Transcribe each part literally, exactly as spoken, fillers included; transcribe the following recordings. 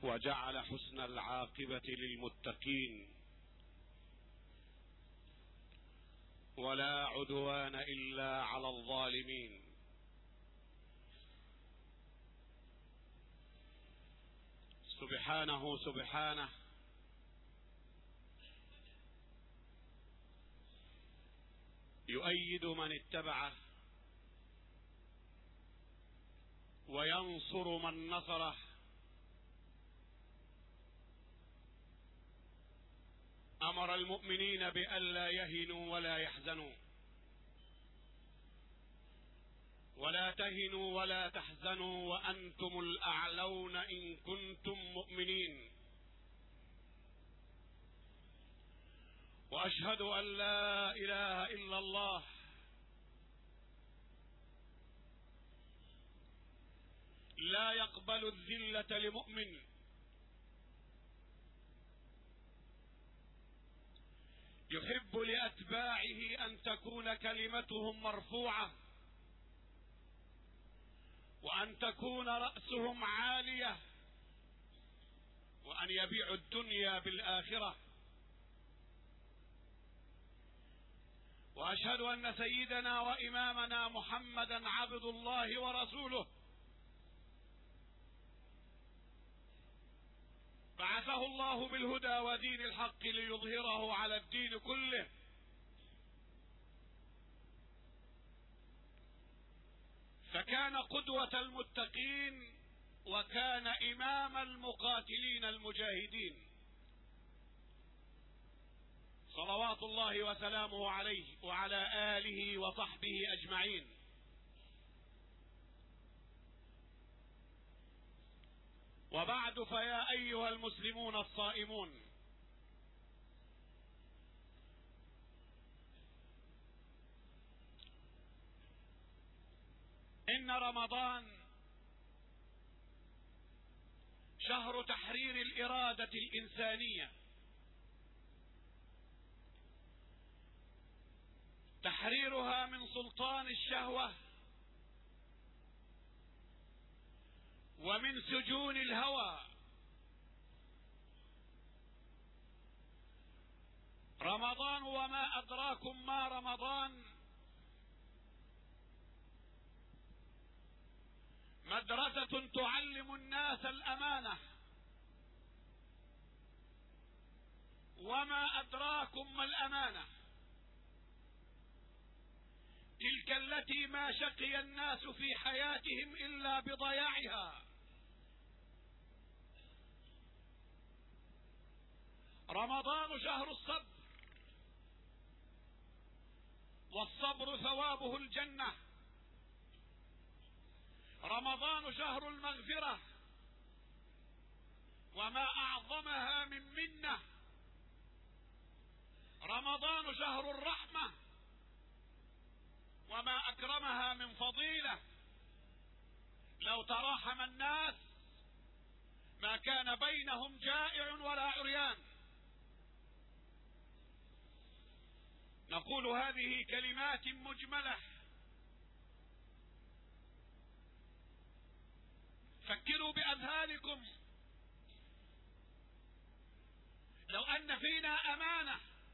وجعل حسن العاقبة للمتقين، ولا عدوان إلا على الظالمين. سبحانه سبحانه يؤيد من اتبعه وينصر من نصره، أمر المؤمنين بألا يهنوا ولا يحزنوا، ولا تهنوا ولا تحزنوا وأنتم الأعلون إن كنتم مؤمنين. وأشهد أن لا إله إلا الله لا يقبل الذلة لمؤمن، يحب لأتباعه أن تكون كلمتهم مرفوعة، وأن تكون رأسهم عالية، وأن يبيعوا الدنيا بالآخرة. وأشهد أن سيدنا وإمامنا محمدا عبد الله ورسوله، بعثه الله بالهدى ودين الحق ليظهره على الدين كله. فكان قدوة المتقين، وكان إمام المقاتلين المجاهدين، صلوات الله وسلامه عليه وعلى آله وصحبه أجمعين. وبعد، فيا أيها المسلمون الصائمون، إن رمضان شهر تحرير الإرادة الإنسانية، تحريرها من سلطان الشهوة ومن سجون الهوى. رمضان وما أدراكم ما رمضان، مدرسة تعلم الناس الأمانة. وما أدراكم ما الأمانة؟ تلك التي ما شقي الناس في حياتهم إلا بضياعها. رمضان شهر الصبر، والصبر ثوابه الجنة. رمضان شهر المغفرة، وما أعظمها من منة. رمضان شهر الرحمة، وما أكرمها من فضيلة. لو تراحم الناس ما كان بينهم جائع ولا عريان. نقول هذه كلمات مجملة، فكروا بأذهانكم. لو أن فينا أمانة،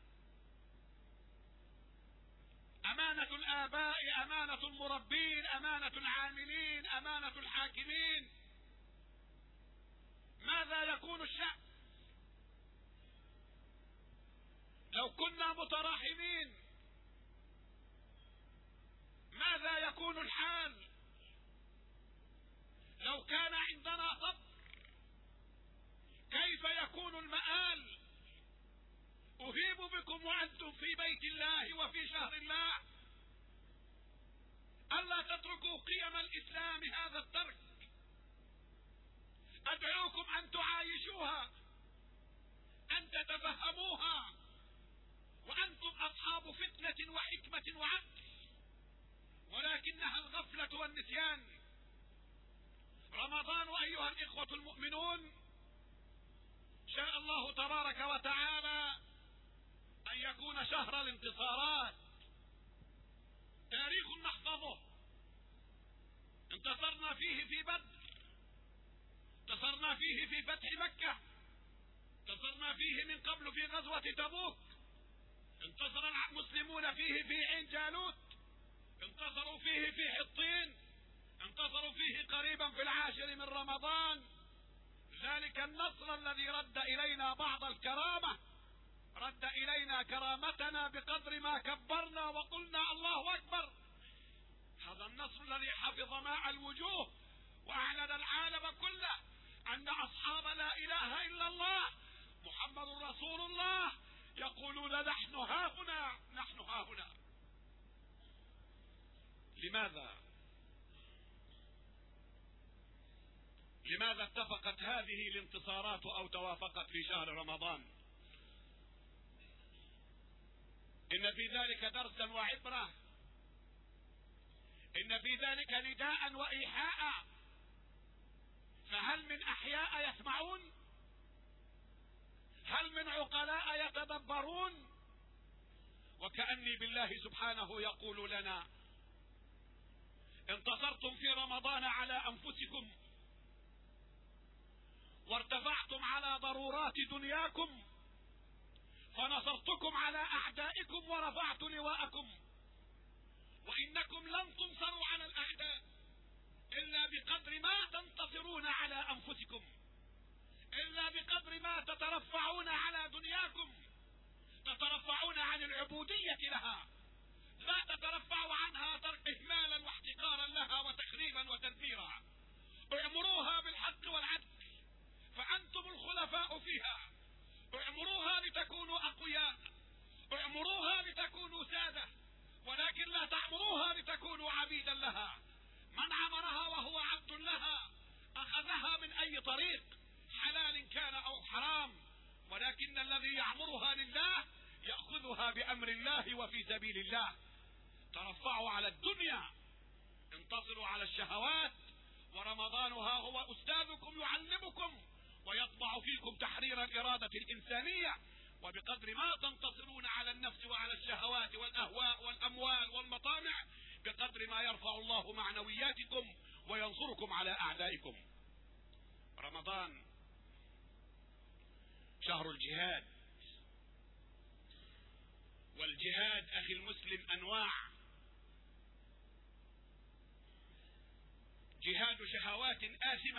أمانة الآباء، أمانة المربين، أمانة العاملين، أمانة الحاكمين، ماذا يكون الشأن؟ لو كنا متراحمين ماذا يكون الحال؟ لو كان عندنا صبر كيف يكون المآل؟ أهيب بكم وأنتم في بيت الله وفي شهر الله ألا تتركوا قيم الإسلام هذا الترك. أدعوكم أن تعايشوها، أن تتفهموها، وأنتم أصحاب فتنة وحكمة وعقل، ولكنها الغفلة والنسيان. رمضان أيها الإخوة المؤمنون شاء الله تبارك وتعالى أن يكون شهر الانتصارات، تاريخ نحفظه. انتصرنا فيه في بدر، انتصرنا فيه في فتح مكة، انتصرنا فيه من قبل في غزوة تبوك، انتصر المسلمون فيه في عين جالوت، انتصروا فيه في حطين، انتصروا فيه قريبا في العاشر من رمضان. ذلك النصر الذي رد إلينا بعض الكرامة، رد إلينا كرامتنا بقدر ما كبرنا وقلنا الله أكبر. هذا النصر الذي حفظ ماء الوجوه وأعلن العالم كله أن أصحاب لا إله إلا الله محمد رسول الله يقولون نحن هاهنا، نحن هاهنا. لماذا؟ لماذا اتفقت هذه الانتصارات أو توافقت في شهر رمضان؟ إن في ذلك درسا وعبرة، إن في ذلك نداء وإيحاء. فهل من أحياء يسمعون؟ هل من عقلاء يتدبرون؟ وكأني بالله سبحانه يقول لنا: انتصرتم في رمضان على أنفسكم، وارتفعتم على ضرورات دنياكم، فنصرتكم على أعدائكم ورفعت لواءكم، وإنكم لن تنصروا على الأعداء إلا بقدر ما تنتصرون على أنفسكم، إلا بقدر ما تترفعون على دنياكم، تترفعون عن العبودية لها، لا تترفعوا عنها إهمالا واحتقارا لها وتخريبا وتدميرا. اعمروها بالحق والعدل فأنتم الخلفاء فيها، اعمروها لتكونوا أقوياء، اعمروها لتكونوا سادة، ولكن لا تعمروها لتكونوا عبيدا لها. من عمرها وهو عبد لها أخذها من أي طريق، حلال كان أو حرام، ولكن الذي يعمرها لله يأخذها بأمر الله وفي سبيل الله. ترفعوا على الدنيا، انتصروا على الشهوات، ورمضانها هو أستاذكم يعلمكم ويطبع فيكم تحرير الإرادة الإنسانية. وبقدر ما تنتصرون على النفس وعلى الشهوات والأهواء والأموال والمطامع، بقدر ما يرفع الله معنوياتكم وينصركم على أعدائكم. رمضان شهر الجهاد، والجهاد أخي المسلم أنواع: جهاد شهوات آثمة،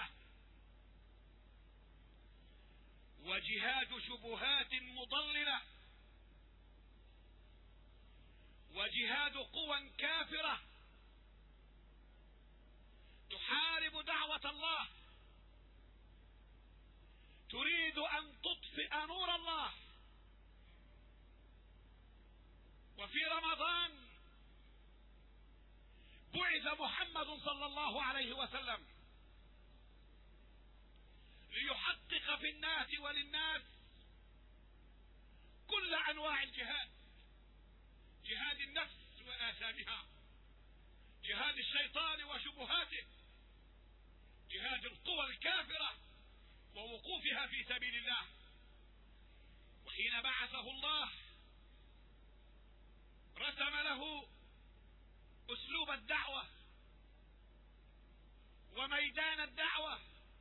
وجهاد شبهات مضللة، وجهاد قوى كافرة تحارب دعوة الله، تريد أن تطفئ نور الله. وفي رمضان بعث محمد صلى الله عليه وسلم ليحقق في الناس وللناس كل أنواع الجهاد: جهاد النفس وآثامها، جهاد الشيطان وشبهاته، جهاد القوى الكافرة ووقوفها في سبيل الله. وحين بعثه الله رسم له أسلوب الدعوة وميدان الدعوة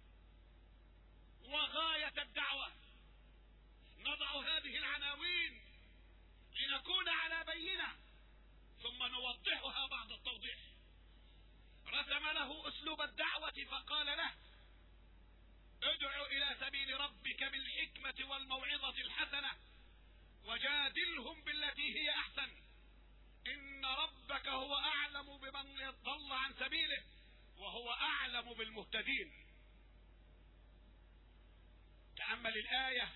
وغاية الدعوة. نضع هذه العناوين لنكون على بينة ثم نوضحها بعد التوضيح. رسم له أسلوب الدعوة فقال له: ادع إلى سبيل ربك بالحكمة والموعظة الحسنة وجادلهم بالتي هي أحسن، إن ربك هو أعلم بمن ضل عن سبيله وهو أعلم بالمهتدين. تأمل الآية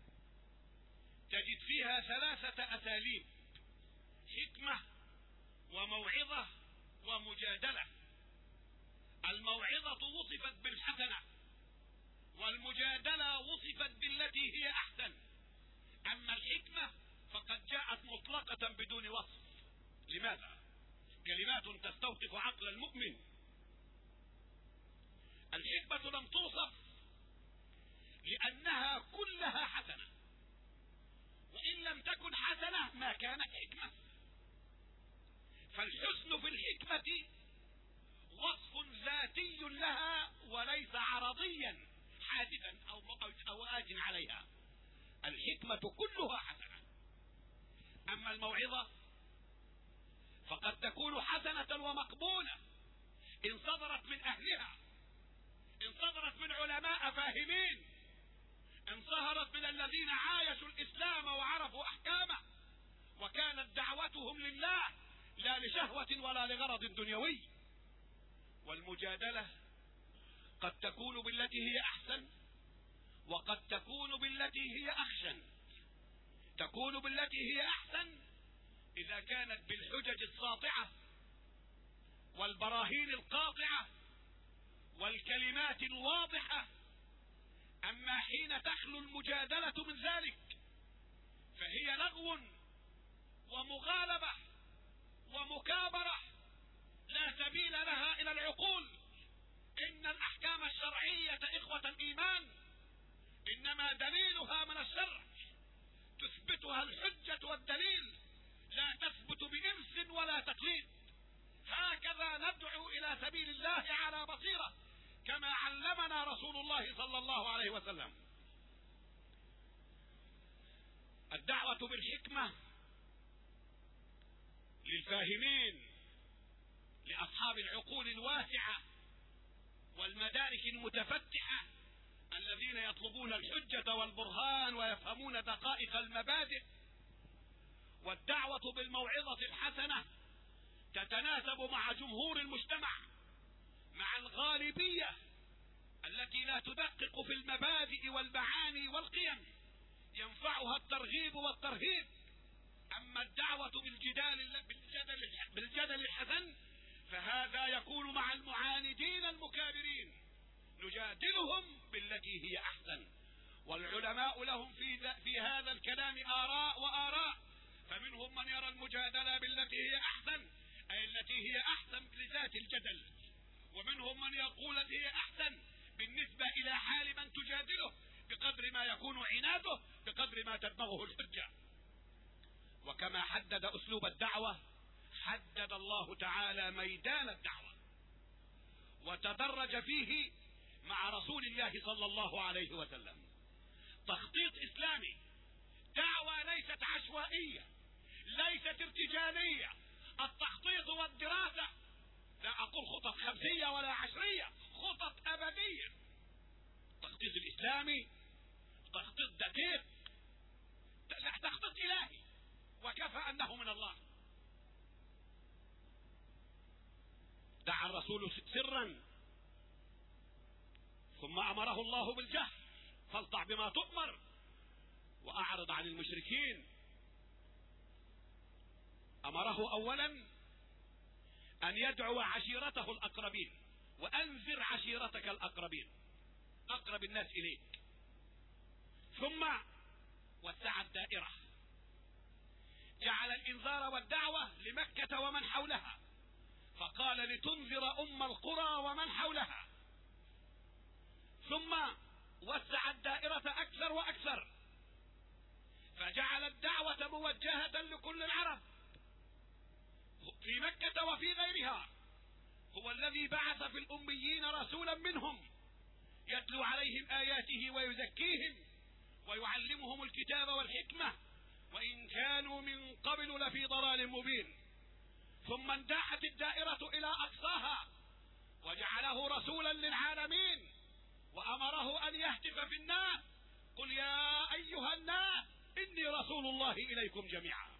تجد فيها ثلاثة أساليب: حكمة وموعظة ومجادلة. الموعظة وصفت بالحسنة، والمجادلة وصفت بالتي هي أحسن. أما الحكمة فقد جاءت مطلقة بدون وصف. لماذا؟ كلمات تستوقف عقل المؤمن. الحكمة لم توصف لأنها كلها حسنة، وإن لم تكن حسنة ما كانت حكمة. فالحسن في الحكمة وصف ذاتي لها وليس عرضيا، والحكمة كلها حسنة. أما الموعظة فقد تكون حسنة ومقبولة إن صدرت من أهلها، إن صدرت من علماء فاهمين، إن صهرت من الذين عايشوا الإسلام وعرفوا أحكامه وكانت دعوتهم لله لا لشهوة ولا لغرض دنيوي. والمجادلة قد تكون بالتي هي أحسن وقد تكون بالتي هي أخشن. تكون بالتي هي أحسن إذا كانت بالحجج الساطعة والبراهين القاطعة والكلمات الواضحة. أما حين تخلو المجادلة من ذلك فهي لغو ومغالبة ومكابرة لا سبيل لها إلى العقول. إن الأحكام الشرعية إخوة الإيمان إنما دليلها من الشرع، تثبتها الحجة والدليل، لا تثبت بإرث ولا تقليد. هكذا ندعو إلى سبيل الله على بصيرة كما علمنا رسول الله صلى الله عليه وسلم. الدعوة بالحكمة للفاهمين، لأصحاب العقول الواسعة والمدارك المتفتحة الذين يطلبون الحجة والبرهان ويفهمون دقائق المبادئ. والدعوة بالموعظة الحسنة تتناسب مع جمهور المجتمع، مع الغالبية التي لا تدقق في المبادئ والمعاني والقيم، ينفعها الترغيب والترهيب. أما الدعوة بالجدال بالجدل, بالجدل الحسن فهذا يكون مع المعاندين المكابرين، نجادلهم بالتي هي أحسن. والعلماء لهم في, في هذا الكلام آراء وآراء، فمنهم من يرى المجادلة بالتي هي أحسن أي التي هي أحسن لذات الجدل، ومنهم من يقول التي هي أحسن بالنسبة إلى حال من تجادله بقدر ما يكون عناده بقدر ما تدمغه الحجة. وكما حدد أسلوب الدعوة حدد الله تعالى ميدان الدعوة وتدرج فيه مع رسول الله صلى الله عليه وسلم. تخطيط إسلامي، دعوة ليست عشوائية، ليست ارتجالية. التخطيط والدراسة لا أقول خطط خمسية ولا عشرية، خطط أبدية. التخطيط الإسلامي تخطيط دقيق، تخطيط إلهي وكفى أنه من الله. دعا الرسول سرا ثم أمره الله بالجهر، فاصدع بما تؤمر وأعرض عن المشركين. أمره أولا أن يدعو عشيرته الأقربين، وأنذر عشيرتك الأقربين، أقرب الناس إليك. ثم وسع الدائرة، جعل الإنذار والدعوة لمكة ومن حولها، فقال لتنذر أم القرى ومن حولها. ثم وسع الدائرة أكثر وأكثر، فجعل الدعوة موجهة لكل العرب في مكة وفي غيرها. هو الذي بعث في الأميين رسولا منهم يتلو عليهم آياته ويزكيهم ويعلمهم الكتاب والحكمة وإن كانوا من قبل لفي ضلال مبين. ثم انداحت الدائرة إلى أقصاها وجعله رسولا للعالمين وأمره أن يهتف في الناس: قل يا أيها الناس إني رسول الله إليكم جميعا.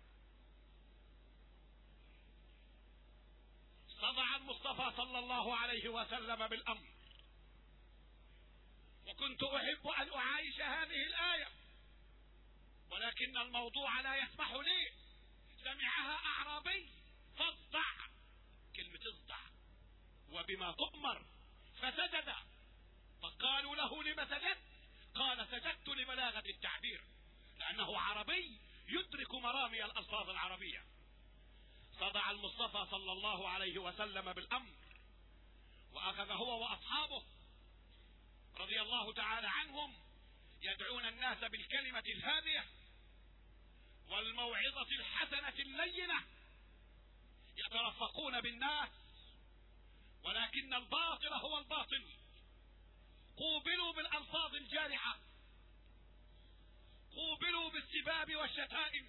صدع المصطفى صلى الله عليه وسلم بالأمر، وكنت أحب أن أعايش هذه الآية ولكن الموضوع لا يسمح لي. سمعها أعرابي فاصدع، كلمة اصدع وبما تؤمر، فسجد. فقالوا له: لم سجدت؟ قال: سجدت لبلاغة التعبير، لأنه عربي يدرك مرامي الألفاظ العربية. صدع المصطفى صلى الله عليه وسلم بالأمر، وأخذ هو وأصحابه رضي الله تعالى عنهم يدعون الناس بالكلمة الهادية والموعظة الحسنة اللينة، يترفقون بالناس، ولكن الباطل هو الباطل. قوبلوا بالألفاظ الجارحة، قوبلوا السباب والشتائم،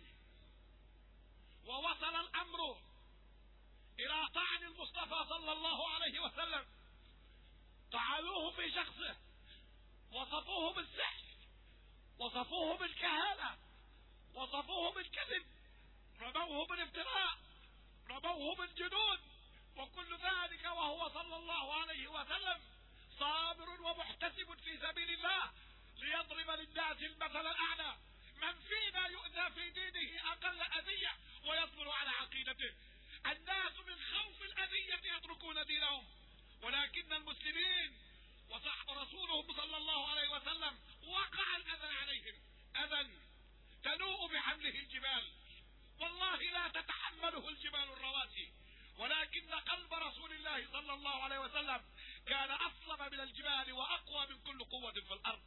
ووصل الأمر إلى طعن المصطفى صلى الله عليه وسلم. طعنوه في شخصه، وصفوه بالسحر، وصفوه بالكهانة، وصفوه بالكذب، رموه بالافتراء، رموه بالجنون، وكل ذلك وهو صلى الله عليه وسلم صابر ومحتسب في سبيل الله ليضرب للناس المثل الأعلى. من فينا يؤذى في دينه أقل أذية ويصبر على عقيدته؟ الناس من خوف الأذية يتركون دينهم، ولكن المسلمين وصحب رسولهم صلى الله عليه وسلم وقع الأذى عليهم، أذى تنوء بحمله الجبال، والله لا تتحمله الجبال الرواسي، ولكن قلب رسول الله صلى الله عليه وسلم كان أصلب من الجبال وأقوى من كل قوة في الأرض.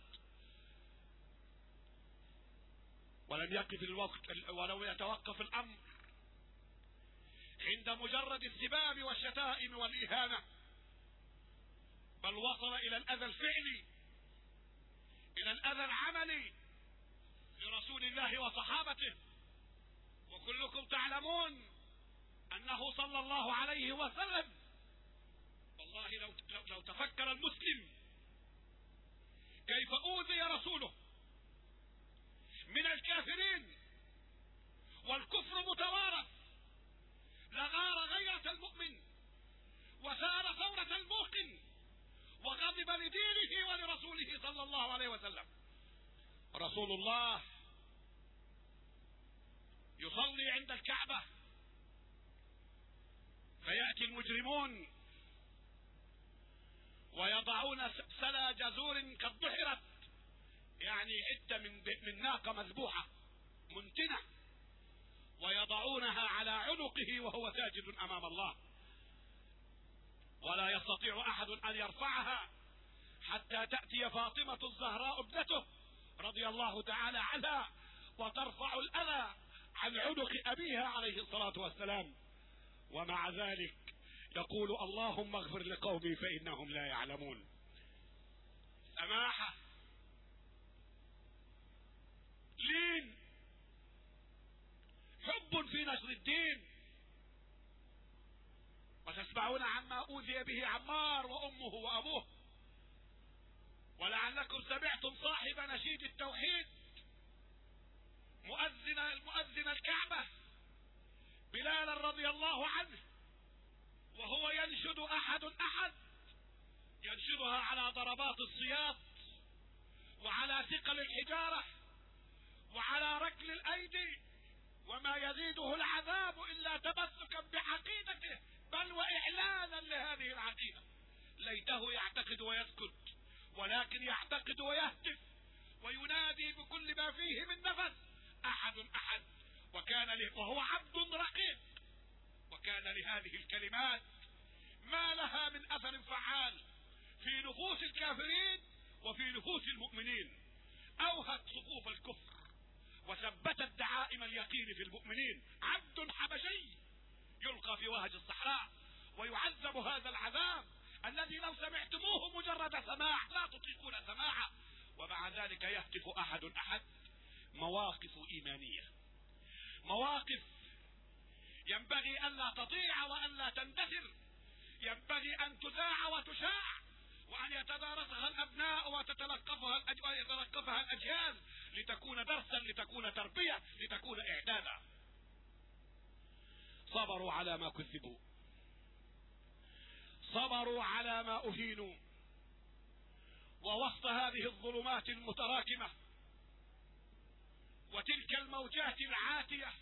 ولم يقف الوقت ولو يتوقف الأمر عند مجرد السباب والشتائم والإهانة، بل وصل إلى الأذى الفعلي، إلى الأذى العملي لرسول الله وصحابته. وكلكم تعلمون أنه صلى الله عليه وسلم، والله لو, لو, لو تفكر المسلم كيف أوذي رسوله من الكافرين والكفر متوارث، لغار غيرة المؤمن وسار ثورة الموقن وغضب لدينه ولرسوله صلى الله عليه وسلم. رسول الله يصلي عند الكعبة، فيأتي المجرمون ويضعون سلا جزور قد ضحرت، يعني حتة من, من ناقة مذبوحة منتنة، ويضعونها على عنقه وهو ساجد أمام الله، ولا يستطيع أحد أن يرفعها حتى تأتي فاطمة الزهراء ابنته رضي الله تعالى عنها وترفع الأذى عن عنق أبيها عليه الصلاة والسلام، ومع ذلك يقول اللهم اغفر لقومي فإنهم لا يعلمون. سماحة، لين، حب في نشر الدين. وتسمعون عما أوذي به عمار وأمه وأبوه، ولعلكم سمعتم صاحب نشيد التوحيد مؤذن المؤذن الكعبة بلالا رضي الله عنه وهو ينشد أحد أحد، ينشدها على ضربات السياط وعلى ثقل الحجارة وعلى ركل الأيدي، وما يزيده العذاب إلا تمسكا بعقيدته بل وإعلانا لهذه العقيدة. ليته يعتقد ويسكت، ولكن يعتقد ويهتف وينادي بكل ما فيه من نفس أحد أحد، وكان له وهو عبد رقيق، وكان لهذه الكلمات ما لها من أثر فعال في نفوس الكافرين وفي نفوس المؤمنين. أوهت صفوف الكفر وثبتت دعائم اليقين في المؤمنين. عبد حبشي يلقى في وهج الصحراء ويعذب هذا العذاب الذي لو سمعتموه مجرد سماع لا تطيقون سماعه، ومع ذلك يهتف أحد أحد. مواقف إيمانية، مواقف ينبغي أن لا تضيع وأن لا تندثر، ينبغي أن تذاع وتشاع وأن يتدارسها الأبناء وتتلقفها ويتلقفها الأجيال لتكون درسا، لتكون تربية، لتكون إعدادا. صبروا على ما كذبوا، صبروا على ما أهينوا، ووسط هذه الظلمات المتراكمة وتلك الموجات العاتية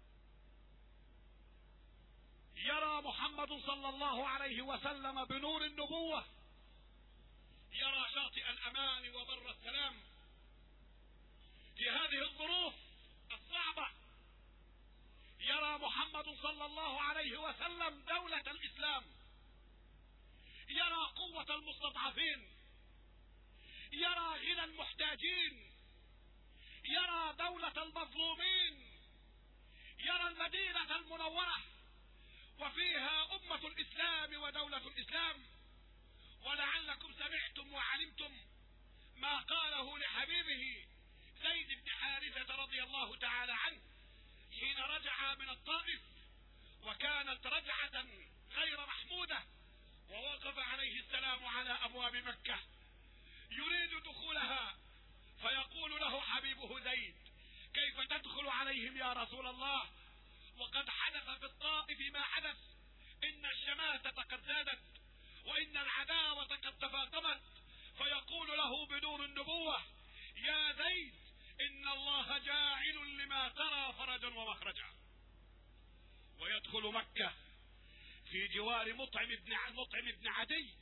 يرى محمد صلى الله عليه وسلم بنور النبوة، يرى شاطئ الأمان وبر السلام في هذه الظروف الصعبة. يرى محمد صلى الله عليه وسلم دولة الإسلام، يرى قوة المستضعفين، يرى غنى المحتاجين، يرى دولة المظلومين، يرى المدينة المنورة وفيها أمة الإسلام ودولة الإسلام. ولعلكم سمعتم وعلمتم ما قاله لحبيبه زيد بن حارثة رضي الله تعالى عنه حين رجع من الطائف، وكانت رجعة غير محمودة، ووقف عليه السلام على أبواب مكة يريد دخولها، فيقول له حبيبه زيد: كيف تدخل عليهم يا رسول الله وقد حدث في الطائف ما حدث؟ إن الشماتة قد زادت وإن العداوة قد تفاقمت. فيقول له بدون النبوة: يا زيد، إن الله جاعل لما ترى فرجا ومخرجا. ويدخل مكة في جوار مطعم بن مطعم بن عدي،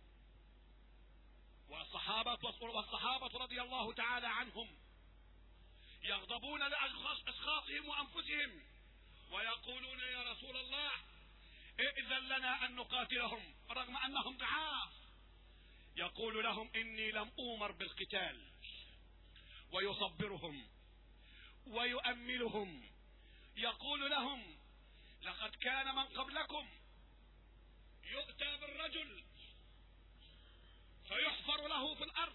والصحابة والصحابة رضي الله تعالى عنهم يغضبون لأشخاصهم وأنفسهم، ويقولون: يا رسول الله، ائذن لنا أن نقاتلهم رغم أنهم ضعاف. يقول لهم: إني لم أؤمر بالقتال. ويصبرهم ويؤملهم. يقول لهم: لقد كان من قبلكم يؤتى بالرجل فيحفر له في الأرض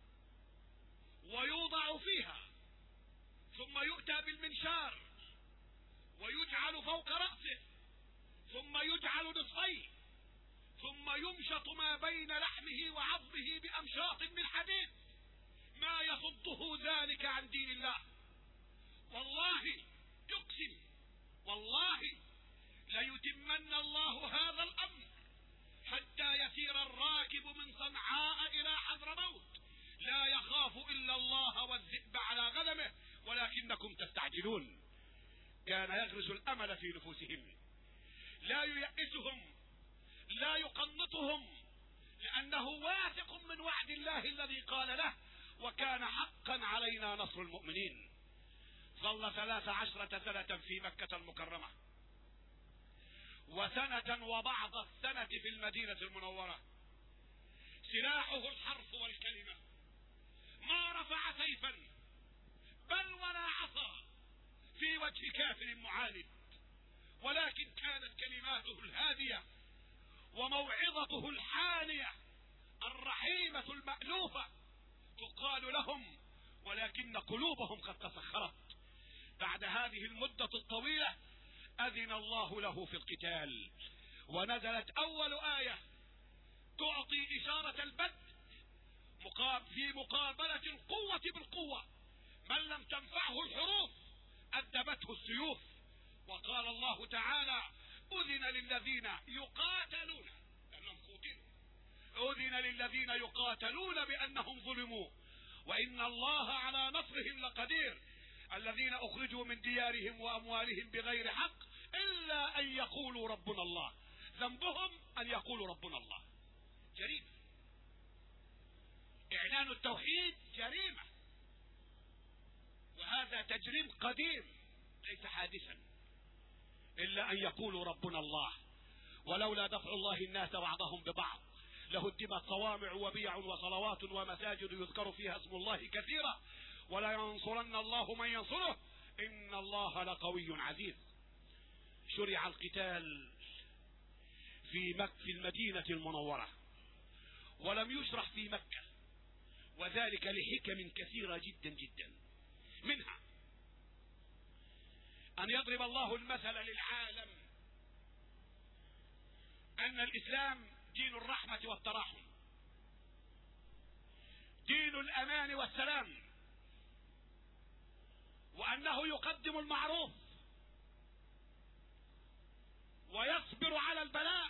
ويوضع فيها، ثم يؤتى بالمنشار ويجعل فوق رأسه، ثم يجعل نصفين، ثم يمشط ما بين لحمه وعظمه بأمشاط من حديد، ما يصده ذلك عن دين الله. والله يقسم، والله ليتمن الله هذا الأمر حتى يسير الراكب من صنعاء إلى حضرموت لا يخاف إلا الله والذئب على غنمه، ولكنكم تستعجلون. كان يغرس الأمل في نفوسهم، لا ييأسهم، لا يقنطهم، لأنه واثق من وعد الله الذي قال له: وكان حقا علينا نصر المؤمنين. ظل ثلاث عشرة سنة في مكة المكرمة، وسنة وبعض السنة في المدينة المنورة. سلاحه الحرف والكلمة، ما رفع سيفا بل ولا عصا في وجه كافر معاند، ولكن كانت كلماته الهادية وموعظته الحانية الرحيمة المألوفة تقال لهم، ولكن قلوبهم قد تسخرت. بعد هذه المدة الطويلة أذن الله له في القتال، ونزلت أول آية تعطي إشارة البدء في مقابلة القوة بالقوة. من لم تنفعه الحروف أدبته السيوف. وقال الله تعالى: أذن للذين يقاتلون لأنهم قتلوا، أذن للذين يقاتلون بأنهم ظلموا وإن الله على نصرهم لقدير. الذين أخرجوا من ديارهم وأموالهم بغير حق إلا أن يقولوا ربنا الله. ذنبهم أن يقولوا ربنا الله. جريمة. إعلان التوحيد جريمة، وهذا تجريم قديم ليس حادثا. إلا أن يقولوا ربنا الله. ولولا دفع الله الناس بعضهم ببعض لهدمت صوامع وبيع وصلوات ومساجد يذكر فيها اسم الله كثيرا ولا ينصرن الله من ينصره إن الله لقوي عزيز. شرع القتال في مكة في المدينة المنورة، ولم يشرع في مكة، وذلك لحكم كثيرة جدا جدا. منها أن يضرب الله المثل للعالم أن الإسلام دين الرحمة والتراحم، دين الأمان والسلام، وأنه يقدم المعروف ويصبر على البلاء،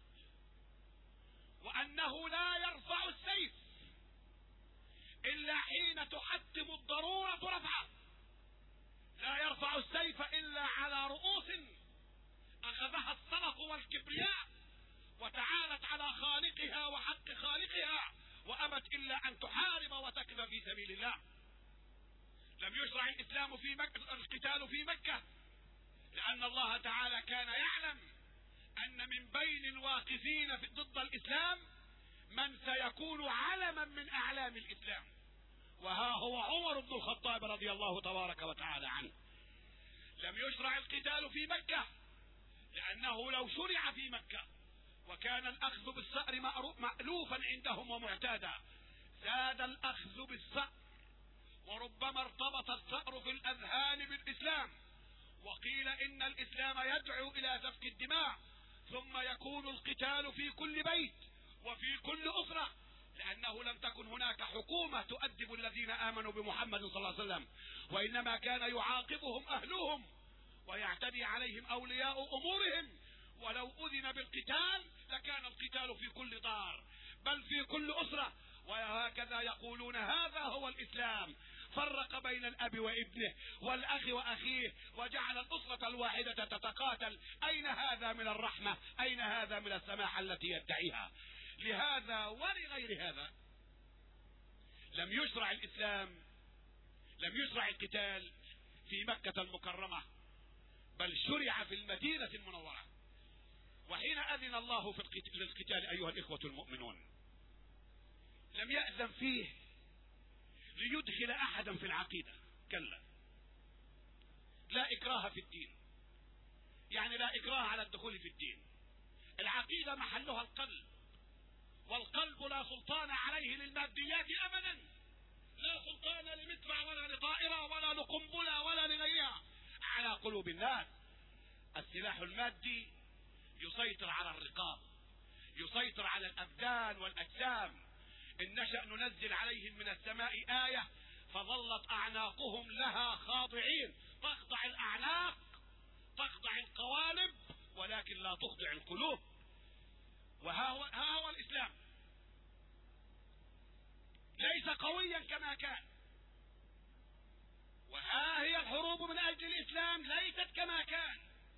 وأنه لا يرفع السيف إلا حين تحتم الضرورة رفعه، لا يرفع السيف إلا على رؤوس أخذها الصنف والكبرياء وتعالت على خالقها وحق خالقها وأبت إلا أن تحارب وتكذب في سبيل الله. لم يشرع الإسلام في مكة، القتال في مكة، لأن الله تعالى كان يعلم أن من بين الواقفين ضد الإسلام من سيكون علما من أعلام الإسلام، وها هو عمر بن الخطاب رضي الله تبارك وتعالى عنه. لم يشرع القتال في مكة لأنه لو شرع في مكة وكان الأخذ بالثأر مألوفا عندهم ومعتادا، زاد الأخذ بالثأر وربما ارتبط الثأر في الأذهان بالإسلام، وقيل إن الإسلام يدعو إلى سفك الدماء، ثم يكون القتال في كل بيت وفي كل أسرة، لأنه لم تكن هناك حكومة تؤدب الذين آمنوا بمحمد صلى الله عليه وسلم، وإنما كان يعاقبهم أهلهم ويعتدي عليهم أولياء أمورهم. ولو أذن بالقتال لكان القتال في كل دار بل في كل أسرة. وهكذا يقولون هذا هو الإسلام، فرق بين الأب وابنه والأخ وأخيه وجعل الأسرة الواحدة تتقاتل. أين هذا من الرحمة؟ أين هذا من السماحة التي يدعيها؟ لهذا ولغير هذا لم يشرع الإسلام، لم يشرع القتال في مكة المكرمة، بل شرع في المدينة المنورة. وحين أذن الله في القتال أيها الإخوة المؤمنون لم يأذن فيه ليدخل أحدا في العقيدة، كلا، لا إكراه في الدين، يعني لا إكراه على الدخول في الدين. العقيدة محلها القلب، والقلب لا سلطان عليه للماديات أبدا، لا سلطان لمدفع ولا لطائرة ولا لقنبلة ولا لغيرها على قلوب الناس. السلاح المادي يسيطر على الرقاب، يسيطر على الأبدان والأجسام. إن نشأ ننزل عليهم من السماء آية فظلت أعناقهم لها خاضعين. تخضع الأعناق، تخضع القوالب، ولكن لا تخضع القلوب. وها هو, ها هو الإسلام ليس قويا كما كان، وها هي الحروب من أجل الإسلام ليست كما كان.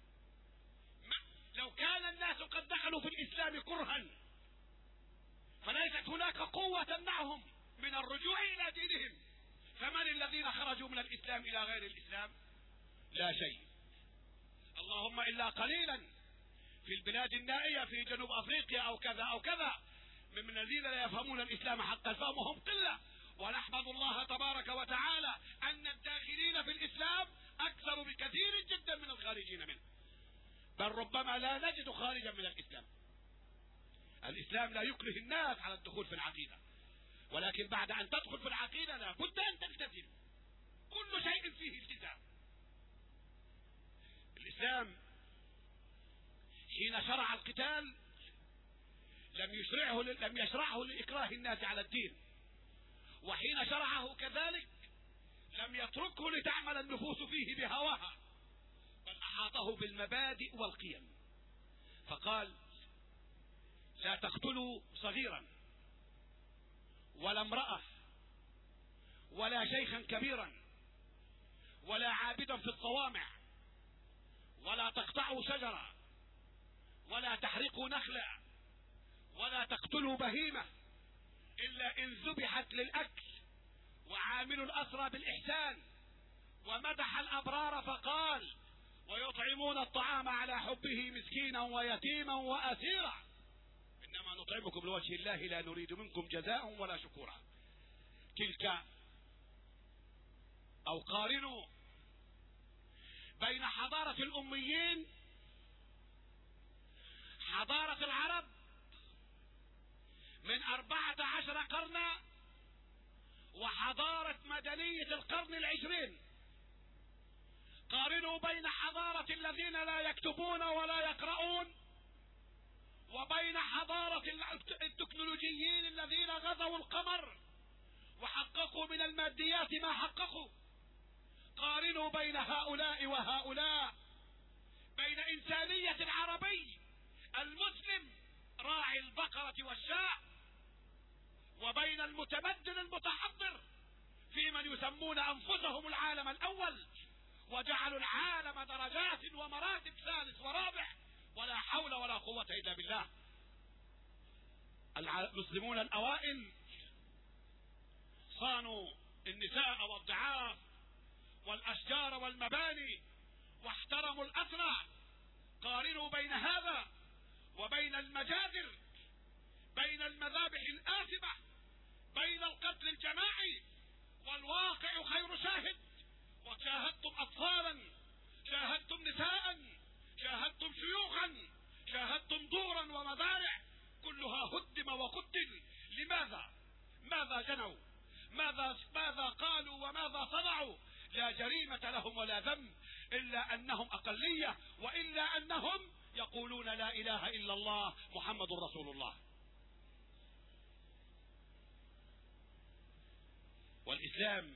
لو كان الناس قد دخلوا في الإسلام كرها فليست هناك قوة تمنعهم من الرجوع إلى دينهم، فمن الذين خرجوا من الإسلام إلى غير الإسلام؟ لا شيء، اللهم إلا قليلا في البلاد النائية في جنوب أفريقيا أو كذا أو كذا من الذين لا يفهمون الإسلام حق الفهم، وهم قلة. ونحمد الله تبارك وتعالى أن الداخلين في الإسلام أكثر بكثير جدا من الخارجين منه، بل ربما لا نجد خارجا من الإسلام. الإسلام لا يكره الناس على الدخول في العقيدة، ولكن بعد أن تدخل في العقيدة لا بد أن تلتزم، كل شيء فيه التزام. الإسلام حين شرع القتال لم يشرعه لم يشرعه لإكراه الناس على الدين، وحين شرعه كذلك لم يتركه لتعمل النفوس فيه بهواها، بل أحاطه بالمبادئ والقيم، فقال لا تقتلوا صغيرا ولا امرأة ولا شيخا كبيرا ولا عابدا في الصوامع ولا تقطعوا شجرة ولا تحرقوا نخلا ولا تقتلوا بهيمة إلا إن ذبحت للأكل، وعاملوا الأسرى بالإحسان. ومدح الأبرار فقال ويطعمون الطعام على حبه مسكينا ويتيما وأسيرا إنما نطعمكم لوجه الله لا نريد منكم جزاء ولا شكورا. تلك أو قارنوا بين حضارة الأميين، حضارة العرب من أربعة عشر قرنا، وحضارة مدنية القرن العشرين. قارنوا بين حضارة الذين لا يكتبون ولا يقرؤون وبين حضارة التكنولوجيين الذين غزوا القمر وحققوا من الماديات ما حققوا. قارنوا بين هؤلاء وهؤلاء، بين إنسانية العربي المسلم راعي البقرة والشاء، وبين المتمدن المتحضر في من يسمون أنفسهم العالم الأول، وجعلوا العالم درجات ومراتب ثالث ورابع، ولا حول ولا قوة إلا بالله. المسلمون الأوائل صانوا النساء والضعاف والأشجار والمباني واحترموا الأسرى. قارنوا بين هذا وبين المجازر، بين المذابح الآثمة، بين القتل الجماعي، والواقع خير شاهد. وشاهدتم أطفالا، شاهدتم نساء، شاهدتم شيوخا، شاهدتم دورا ومزارع كلها هدم وقتل. لماذا؟ ماذا جنوا؟ ماذا ماذا قالوا وماذا صنعوا؟ لا جريمة لهم ولا ذنب، إلا أنهم أقلية، وإلا أنهم يقولون لا إله إلا الله محمد رسول الله. والإسلام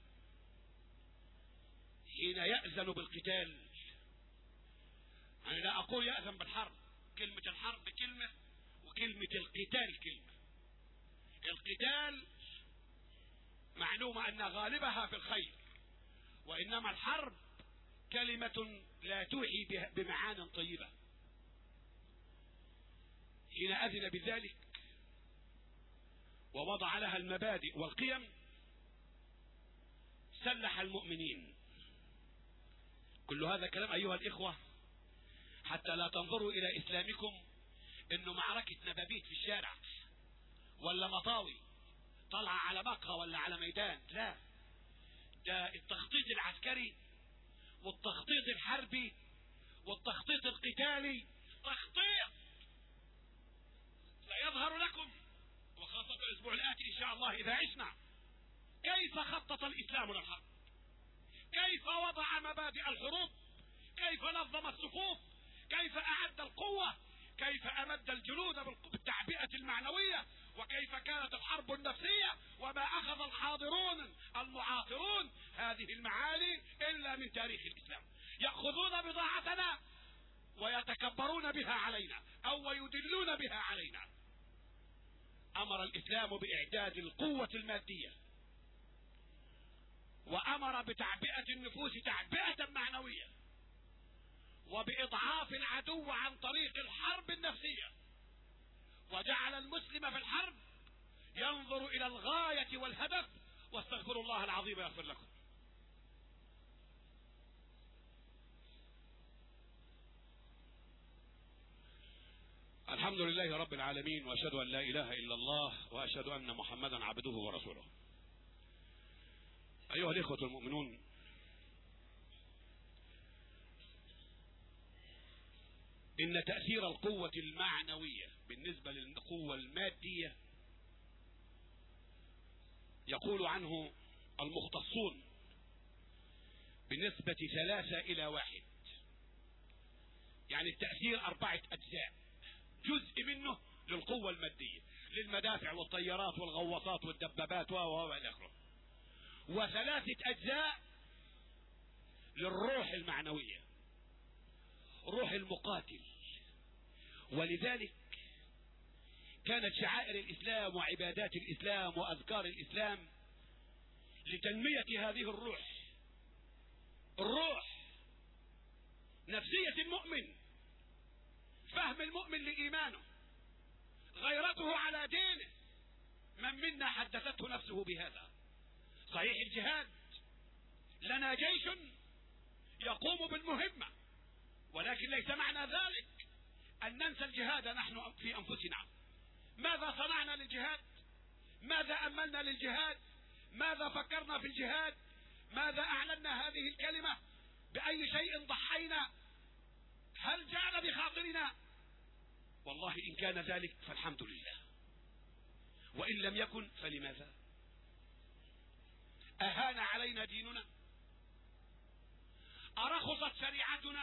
حين يأذن بالقتال، أنا لا أقول يأذن بالحرب، كلمة الحرب كلمة وكلمة القتال كلمة. القتال معلومة أن غالبها في الخير، وإنما الحرب كلمة لا توحي بمعان طيبة. حين أذن بذلك ووضع لها المبادئ والقيم سلح المؤمنين. كل هذا كلام أيها الإخوة حتى لا تنظروا إلى إسلامكم إنه معركة نبابيت في الشارع ولا مطاوي طلع على مقهى ولا على ميدان، لا، ده التخطيط العسكري والتخطيط الحربي والتخطيط القتالي تخطيط سيظهر لكم، وخاصة الأسبوع الآتي إن شاء الله إذا عشنا، كيف خطط الإسلام للحرب، كيف وضع مبادئ الحروب، كيف نظم الصفوف، كيف أعد القوة، كيف أمد الجنود بالتعبئة المعنوية، وكيف كانت الحرب النفسية، وما أخذ الحاضرون المعاصرون هذه المعاني إلا من تاريخ الإسلام. يأخذون بضاعتنا ويتكبرون بها علينا أو يدلون بها علينا. أمر الإسلام بإعداد القوة المادية، وأمر بتعبئة النفوس تعبئة معنوية، وبإضعاف العدو عن طريق الحرب النفسية، وجعل المسلم في الحرب ينظر إلى الغاية والهدف. واستغفر الله العظيم يغفر لكم. الحمد لله رب العالمين، وأشهد أن لا إله إلا الله، وأشهد أن محمدا عبده ورسوله. أيها الإخوة المؤمنون، إن تأثير القوة المعنوية بالنسبة للقوة المادية يقول عنه المختصون بنسبة ثلاثة إلى واحد، يعني التأثير أربعة أجزاء، جزء منه للقوة المادية للمدافع والطيارات والغواصات والدبابات و إلى آخره، وثلاثة أجزاء للروح المعنوية، روح المقاتل. ولذلك كانت شعائر الإسلام وعبادات الإسلام وأذكار الإسلام لتنمية هذه الروح، الروح نفسية المؤمن، فهم المؤمن لإيمانه، غيرته على دينه. من منا حدثته نفسه بهذا؟ صحيح الجهاد لنا جيش يقوم بالمهمة، ولكن ليس معنى ذلك أن ننسى الجهاد نحن في أنفسنا. ماذا صنعنا للجهاد؟ ماذا أملنا للجهاد؟ ماذا فكرنا في الجهاد؟ ماذا أعلنا هذه الكلمة؟ بأي شيء ضحينا؟ هل جعل بخاطرنا؟ والله إن كان ذلك فالحمد لله، وإن لم يكن فلماذا؟ أهان علينا ديننا؟ أرخصت شريعتنا؟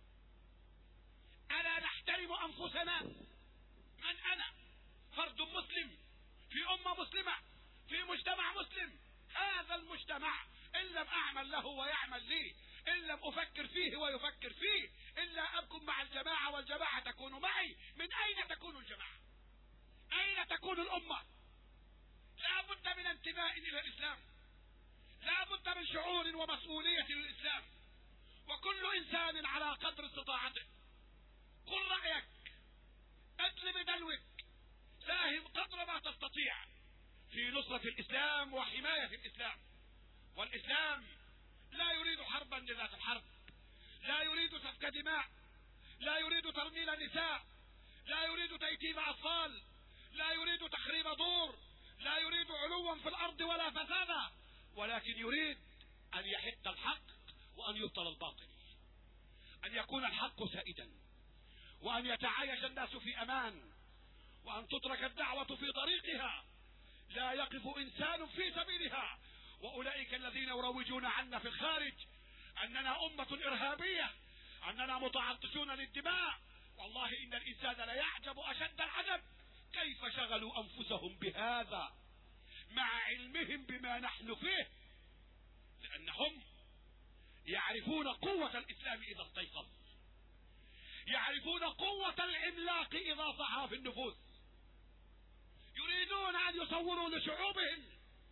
ألا نحترم أنفسنا؟ من أنا؟ فرد مسلم في أمة مسلمة في مجتمع مسلم. هذا المجتمع إن لم أعمل له ويعمل لي، إن لم أفكر فيه ويفكر فيه، إلا أكون مع الجماعة والجماعة تكون معي. من أين تكون الجماعة؟ أين تكون الأمة؟ لا بد من انتماء إلى الإسلام، لا بد من شعور ومسؤولية للإسلام، وكل إنسان على قدر استطاعته. قل رأيك، أدل بدلوك، ساهم قدر ما تستطيع في نصرة الإسلام وحماية الإسلام. والإسلام لا يريد حربا لذات الحرب، لا يريد سفك دماء، لا يريد ترميل نساء، لا يريد تيتيم أطفال، لا يريد تخريب دور، لا يريد علوا في الأرض ولا فسادا، ولكن يريد أن يحق الحق وأن يبطل الباطل، أن يكون الحق سائدا، وأن يتعايش الناس في أمان، وأن تترك الدعوة في طريقها. لا يقف إنسان في سبيلها. وأولئك الذين يروجون عنا في الخارج أننا أمة إرهابية، أننا متعطشون للدماء. والله إن الإنسان ليعجب أشد العجب كيف شغلوا أنفسهم بهذا مع علمهم بما نحن فيه، لأنهم يعرفون قوة الإسلام إذا استيقظ، يعرفون قوة العملاق إذا صحى في النفوس. يريدون أن يصوروا لشعوبهم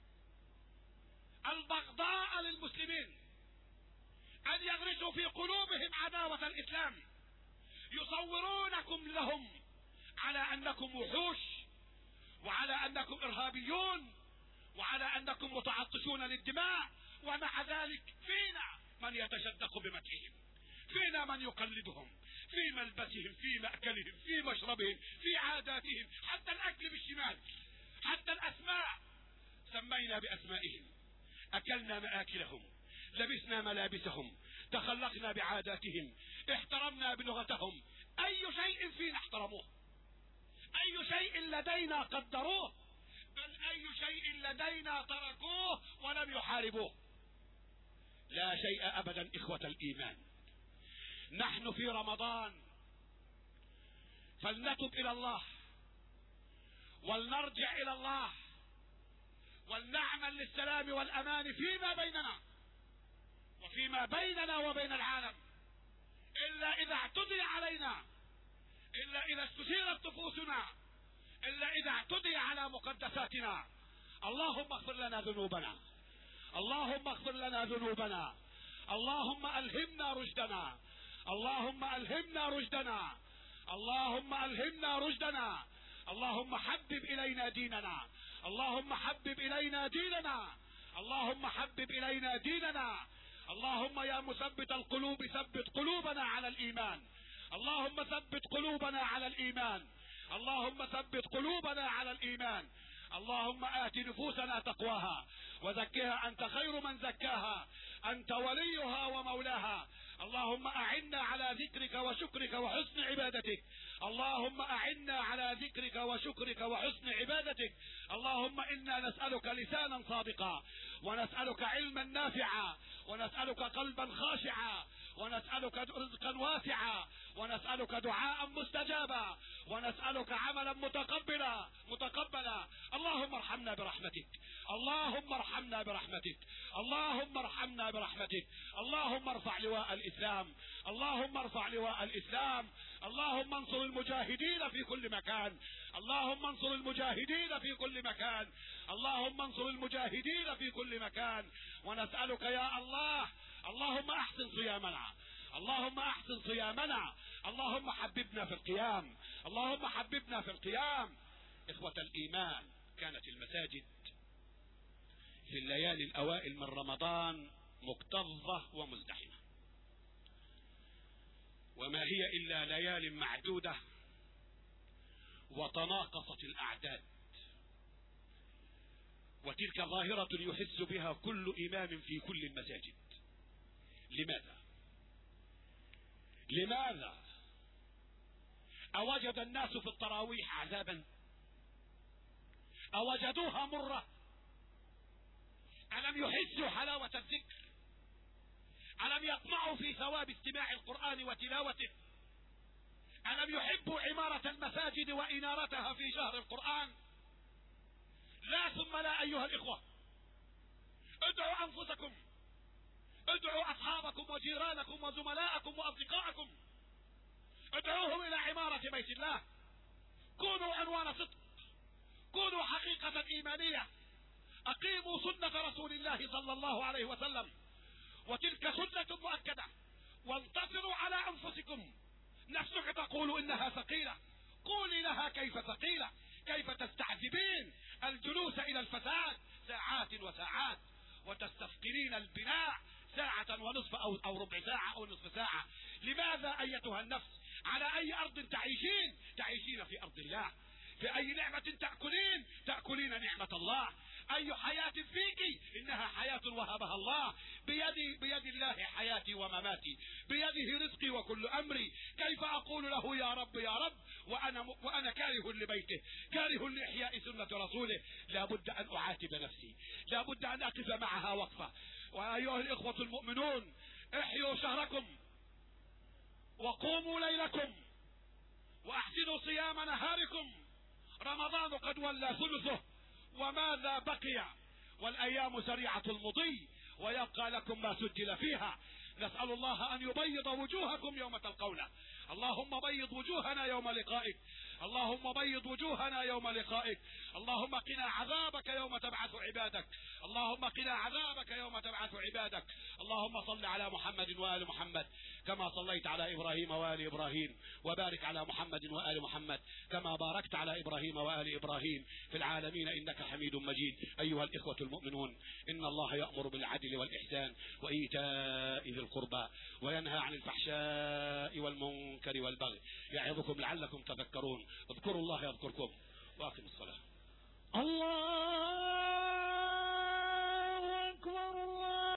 البغضاء للمسلمين، أن يغرسوا في قلوبهم عداوة الإسلام. يصورونكم لهم على أنكم وحوش، وعلى أنكم إرهابيون، وعلى أنكم متعطشون للدماء، ومع ذلك فينا من يتشدق بمدحهم، فينا من يقلدهم في ملبسهم، في مأكلهم، في مشربهم، في عاداتهم، حتى الأكل بالشمال، حتى الأسماء سمينا بأسمائهم، أكلنا مآكلهم، لبسنا ملابسهم، تخلقنا بعاداتهم، احترمنا بلغتهم. أي شيء فينا احترموه، أي شيء لدينا قدروه، بل أي شيء لدينا تركوه ولم يحاربوه. لا شيء أبدا إخوة الإيمان. نحن في رمضان، فلنتب إلى الله ولنرجع إلى الله ولنعمل للسلام والأمان فيما بيننا وفيما بيننا وبين العالم. إلا إذا اعتدي علينا، إلا إذا استثيرت نفوسنا، إلا إذا اعتدي على مقدساتنا. اللهم اغفر لنا ذنوبنا، اللهم اغفر لنا ذنوبنا، اللهم ألهمنا رشدنا، اللهم ألهمنا رشدنا، اللهم ألهمنا رشدنا، اللهم حبب إلينا ديننا، اللهم حبب إلينا ديننا، اللهم حبب إلينا ديننا. اللهم يا مثبت القلوب ثبت قلوبنا على الإيمان، اللهم ثبت قلوبنا على الإيمان، اللهم ثبت قلوبنا على الإيمان. اللهم آت نفوسنا تقواها وزكها أنت خير من زكاها، أنت وليها ومولاها. اللهم أعنا على ذكرك وشكرك وحسن عبادتك، اللهم أعنا على ذكرك وشكرك وحسن عبادتك. اللهم إنا نسألك لسانا صادقا، ونسألك علما نافعا، ونسألك قلبا خاشعا، ونسألك رزقا واسعا، ونسألك دعاء مستجابا، ونسألك عملا متقبلا متقبلا. اللهم ارحمنا برحمتك، اللهم ارحمنا برحمتك، اللهم ارحمنا برحمتك. اللهم ارفع لواء الإسلام، اللهم ارفع لواء الإسلام. اللهم انصر المجاهدين في كل مكان، اللهم انصر المجاهدين في كل مكان، اللهم انصر المجاهدين في كل مكان. ونسألك يا الله، اللهم احسن صيامنا، اللهم احسن صيامنا، اللهم حببنا في القيام، اللهم حببنا في القيام. إخوة الإيمان، كانت المساجد في الليالي الأوائل من رمضان مكتظة ومزدحمة، وما هي إلا ليال معدودة وتناقصت الأعداد. وتلك ظاهرة يحس بها كل إمام في كل المساجد. لماذا؟ لماذا أوجد الناس في التراويح عذابا؟ أوجدوها مرة؟ ألم يحسوا حلاوة الذكر؟ ألم يطمعوا في ثواب استماع القرآن وتلاوته؟ ألم يحبوا عمارة المساجد وإنارتها في شهر القرآن؟ لا ثم لا أيها الإخوة. ادعوا أنفسكم، ادعوا أصحابكم وجيرانكم وزملاءكم وأصدقائكم، ادعوهم إلى عمارة بيت الله. كونوا عنوان صدق، كونوا حقيقة إيمانية، أقيموا سنة رسول الله صلى الله عليه وسلم، وتلك سنة مؤكدة. وانتصروا على أنفسكم. نفسك تقول إنها ثقيلة، قولي لها كيف ثقيلة، كيف تستعذبين الجلوس إلى الفساد ساعات وساعات، وتستثقلين البناء ساعة ونصف أو, أو ربع ساعة أو نصف ساعة. لماذا أيتها النفس؟ على أي أرض تعيشين؟ تعيشين في أرض الله. في أي نعمة تأكلين؟ تأكلين نعمة الله. أي حياة فيك؟ إنها حياة وهبها الله. بيدي بيد الله حياتي ومماتي، بيده رزقي وكل أمري، كيف أقول له يا رب يا رب وأنا, وأنا كاره لبيته، كاره لإحياء سنة رسوله؟ لابد أن أعاتب نفسي، لابد أن أقف معها وقفة. وأيها الإخوة المؤمنون، احيوا شهركم وقوموا ليلكم وأحسنوا صيام نهاركم. رمضان قد ولى ثلثه وماذا بقي، والأيام سريعة المضي ويبقى لكم ما سجل فيها. نسأل الله أن يبيض وجوهكم يوم تلقونه. اللهم بيض وجوهنا يوم لقائك، اللهم بيض وجوهنا يوم لقائك. اللهم قنا عذابك يوم تبعث عبادك، اللهم قنا عذابك يوم تبعث عبادك. اللهم صل على محمد وآل محمد كما صليت على إبراهيم وآل إبراهيم، وبارك على محمد وآل محمد كما باركت على إبراهيم وآل إبراهيم في العالمين إنك حميد مجيد. أيها الإخوة المؤمنون، إن الله يأمر بالعدل والإحسان وإيتاء ذي القربى وينهى عن الفحشاء والمنكر والبغي يعظكم لعلكم تذكرون. اذكروا الله يذكركم وأقيموا الصلاة. الله